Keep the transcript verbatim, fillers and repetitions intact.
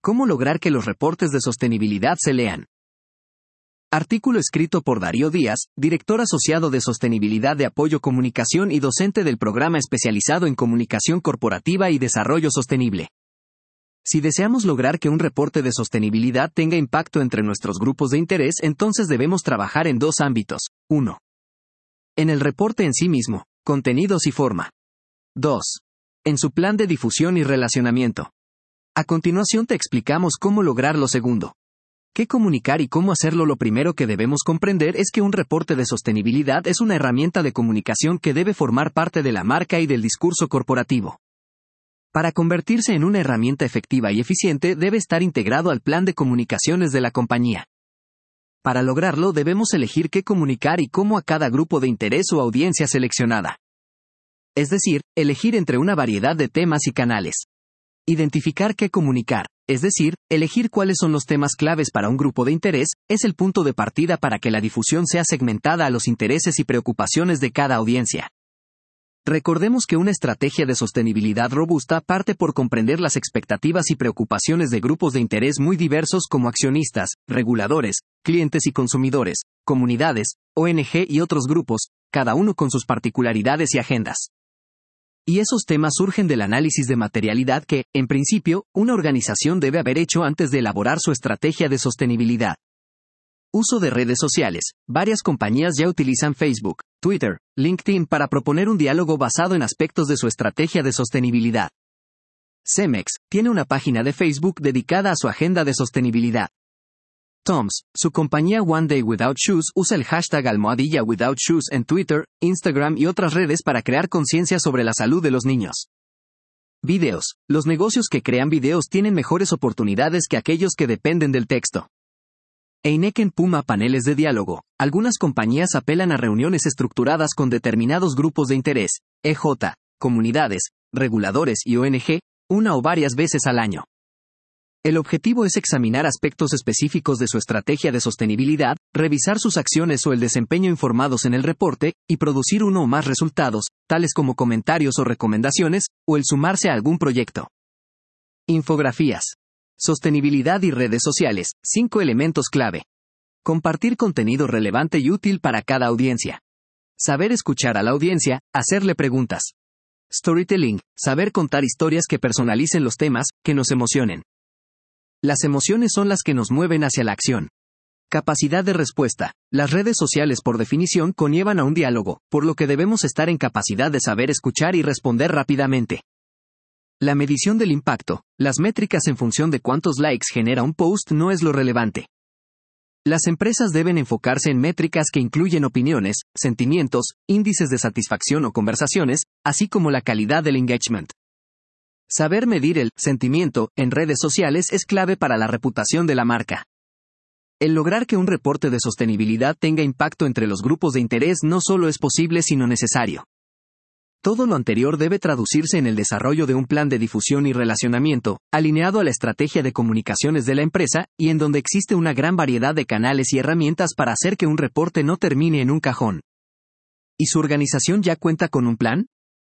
¿Cómo lograr que los reportes de sostenibilidad se lean? Artículo escrito por Darío Díaz, director asociado de Sostenibilidad de Apoyo Comunicación y docente del programa especializado en Comunicación Corporativa y Desarrollo Sostenible. Si deseamos lograr que un reporte de sostenibilidad tenga impacto entre nuestros grupos de interés, entonces debemos trabajar en dos ámbitos. uno. En el reporte en sí mismo, contenidos y forma. dos. En su plan de difusión y relacionamiento. A continuación te explicamos cómo lograr lo segundo. ¿Qué comunicar y cómo hacerlo? Lo primero que debemos comprender es que un reporte de sostenibilidad es una herramienta de comunicación que debe formar parte de la marca y del discurso corporativo. Para convertirse en una herramienta efectiva y eficiente, debe estar integrado al plan de comunicaciones de la compañía. Para lograrlo, debemos elegir qué comunicar y cómo a cada grupo de interés o audiencia seleccionada. Es decir, elegir entre una variedad de temas y canales. Identificar qué comunicar, es decir, elegir cuáles son los temas claves para un grupo de interés, es el punto de partida para que la difusión sea segmentada a los intereses y preocupaciones de cada audiencia. Recordemos que una estrategia de sostenibilidad robusta parte por comprender las expectativas y preocupaciones de grupos de interés muy diversos como accionistas, reguladores, clientes y consumidores, comunidades, O N G y otros grupos, cada uno con sus particularidades y agendas. Y esos temas surgen del análisis de materialidad que, en principio, una organización debe haber hecho antes de elaborar su estrategia de sostenibilidad. Uso de redes sociales. Varias compañías ya utilizan Facebook, Twitter, LinkedIn para proponer un diálogo basado en aspectos de su estrategia de sostenibilidad. Cemex tiene una página de Facebook dedicada a su agenda de sostenibilidad. Toms, su compañía One Day Without Shoes, usa el hashtag almohadilla Without Shoes en Twitter, Instagram y otras redes para crear conciencia sobre la salud de los niños. Videos. Los negocios que crean videos tienen mejores oportunidades que aquellos que dependen del texto. Heineken Puma paneles de diálogo. Algunas compañías apelan a reuniones estructuradas con determinados grupos de interés, E J, comunidades, reguladores y O N G, una o varias veces al año. El objetivo es examinar aspectos específicos de su estrategia de sostenibilidad, revisar sus acciones o el desempeño informados en el reporte, y producir uno o más resultados, tales como comentarios o recomendaciones, o el sumarse a algún proyecto. Infografías. Sostenibilidad y redes sociales, cinco elementos clave. Compartir contenido relevante y útil para cada audiencia. Saber escuchar a la audiencia, hacerle preguntas. Storytelling, saber contar historias que personalicen los temas, que nos emocionen. Las emociones son las que nos mueven hacia la acción. Capacidad de respuesta. Las redes sociales por definición conllevan a un diálogo, por lo que debemos estar en capacidad de saber escuchar y responder rápidamente. La medición del impacto. Las métricas en función de cuántos likes genera un post no es lo relevante. Las empresas deben enfocarse en métricas que incluyen opiniones, sentimientos, índices de satisfacción o conversaciones, así como la calidad del engagement. Saber medir el sentimiento en redes sociales es clave para la reputación de la marca. El lograr que un reporte de sostenibilidad tenga impacto entre los grupos de interés no solo es posible sino necesario. Todo lo anterior debe traducirse en el desarrollo de un plan de difusión y relacionamiento, alineado a la estrategia de comunicaciones de la empresa, y en donde existe una gran variedad de canales y herramientas para hacer que un reporte no termine en un cajón. ¿Y su organización ya cuenta con un plan?